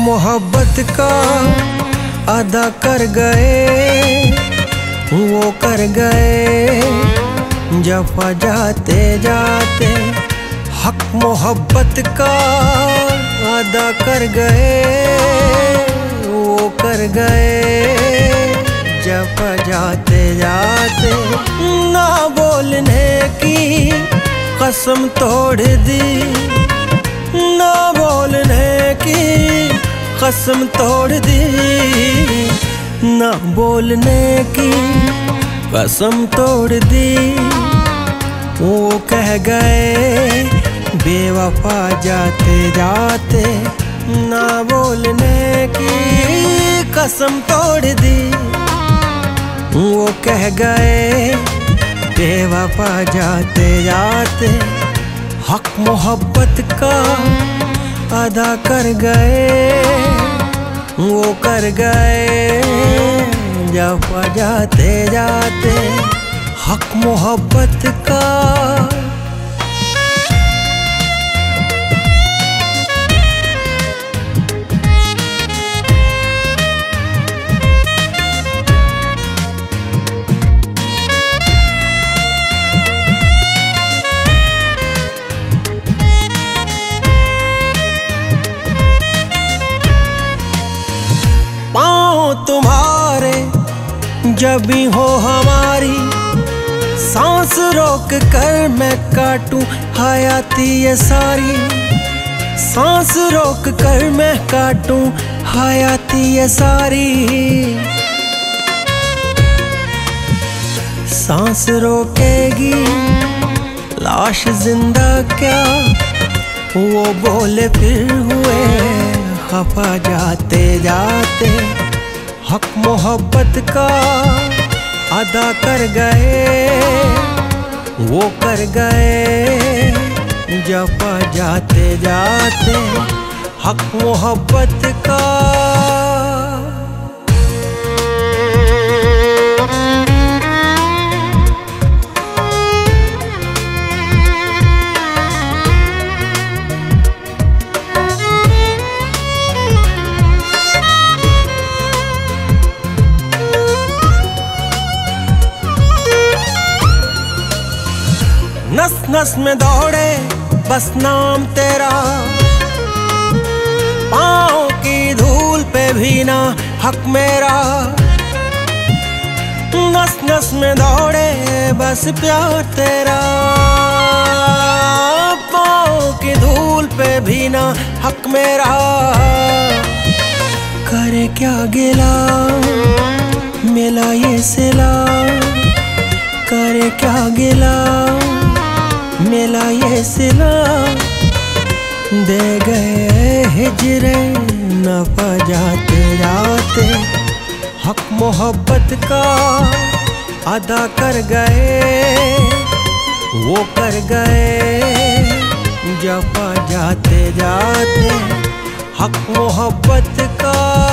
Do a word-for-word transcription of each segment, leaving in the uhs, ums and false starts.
मोहब्बत का अदा कर गए, वो कर गए जफा जाते जाते। हक मोहब्बत का अदा कर गए, वो कर गए जफा जाते जाते। ना बोलने की कसम तोड़ दी, ना बोलने की कसम तोड़ दी, ना बोलने की कसम तोड़ दी। वो कह गए बेवफा जाते जाते, ना बोलने की कसम तोड़ दी। वो कह गए बेवफा जाते जाते। हक मोहब्बत का अदा कर गए, वो कर गए जफा जाते जाते। हक मोहब्बत का। पाँव तुम्हारे जब भी हो हमारी, सांस रोक कर मैं काटूं हयाती ये सारी। सांस रोक कर मैं काटूं हयाती ये सारी। सांस रोकेगी लाश जिंदा क्या, वो बोले फिर हुए खफा जाते जाते। हक मोहब्बत का अदा कर गए, वो कर गए जफा जाते जाते। हक मोहब्बत का। नस नस में दौड़े बस नाम तेरा, पाँव की धूल पे भी ना हक मेरा। नस नस में दौड़े बस प्यार तेरा, पाँव की धूल पे भी ना हक मेरा। करे क्या गिला मिला ये सिला, करे क्या गिला मिला ये सिला। दे गए हिजरे नफा जाते जाते। हक मोहब्बत का अदा कर गए, वो कर गए जफा जाते जाते। हक मोहब्बत का।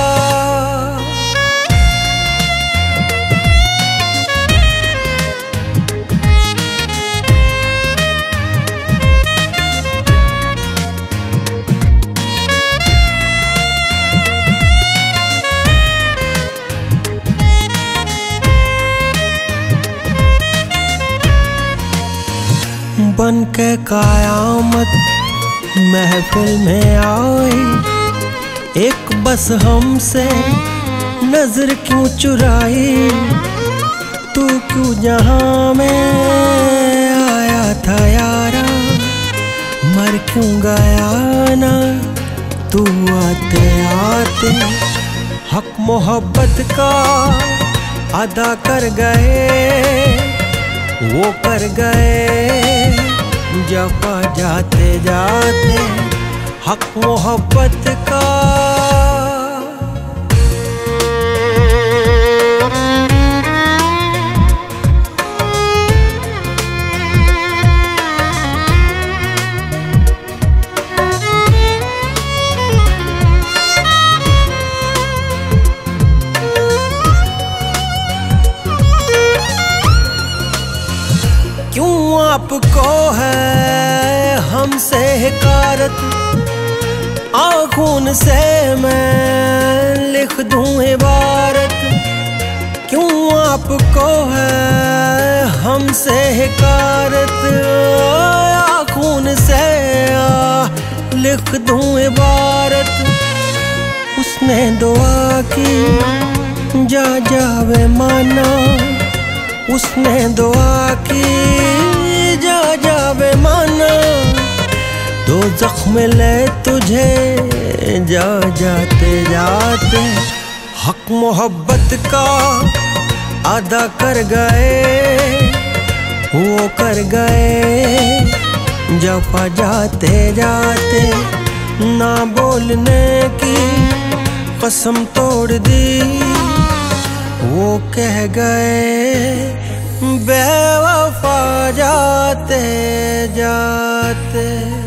बन के कायामत महफिल में आई, एक बस हमसे नजर क्यों चुराई। तू क्यों जहां में आया था यारा, मर क्यों गया ना तू आते आते। हक मोहब्बत का अदा कर गए, वो कर गए जफा जाते जाते। हक मोहब्बत का। आपको है हमसे हिकारत, आँखों से मैं लिख दूं इबारत, क्यों आपको है हमसे हिकारत। आँखों से लिख दूं इबारत, उसने दुआ की जा जावे माना, उसने दुआ की जा जावे माना। दो जख्म ले तुझे जा जाते जाते, हक मोहब्बत का अदा कर गए, वो कर गए जफा जाते जाते। ना बोलने की कसम तोड़ दी, वो कह गए बेवफा जाते जाते।